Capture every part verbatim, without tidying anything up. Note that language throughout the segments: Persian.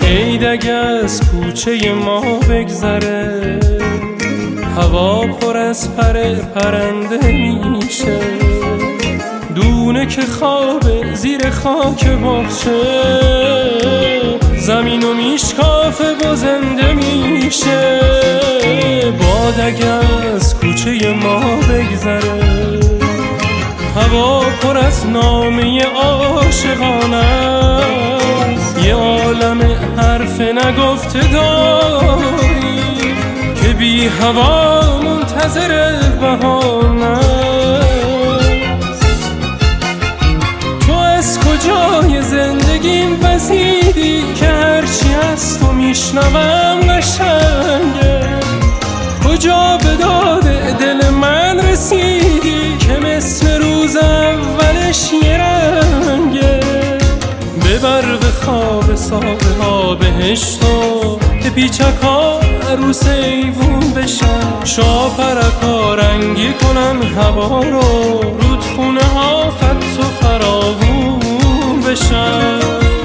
عید اگه از کوچه ما بگذره هوا پر از پر پرنده میشه، دونه که خوابه زیر خاک باغچه زمینو میشکافه و زنده میشه. باد اگه از کوچه ما بگذره هوا پر از نامه عاشقانه است، یه عالم حرف نگفته داری که بی هوا منتظر بهانه است. تو از کجای زندگیم وزیدی که هرچی از تو میشنوم قشنگه، کجا به داد دل من رسیدی که مثل روز اولش یه رنگه. ببر به خواب ساقه ها بهشتو که پیچک ها عروس ایوون بشن، شاپرک ها رنگی کنن هوا رو، رودخونه ها فت و فراوون بشن.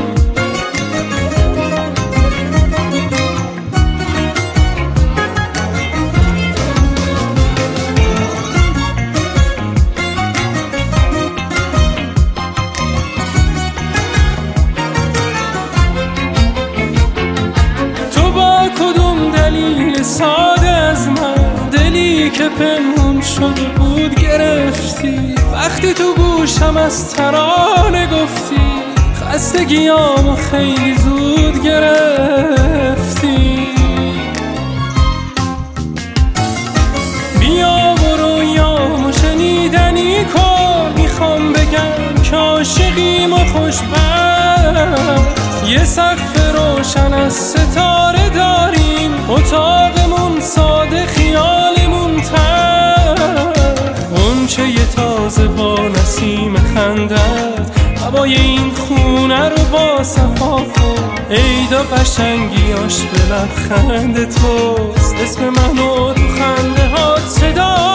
ساده از من دلی که پنهون شده بود گرفتی، وقتی تو گوشم از ترانه گفتی خستگیامو خیلی زود گرفتی. بیا و رویامو شنیدنی کن، میخوام بگم که عاشقیم و خوشبخت، یه سقف روشن از ستاره داریم، اتاقمون ساده خیالمون تخت، غنچه ی تازه با نسیم خندت، هوای این خونه رو با صفا کن. عیدا قشنگیاش به لبخند توست، اسم منو تو خنده هات صدا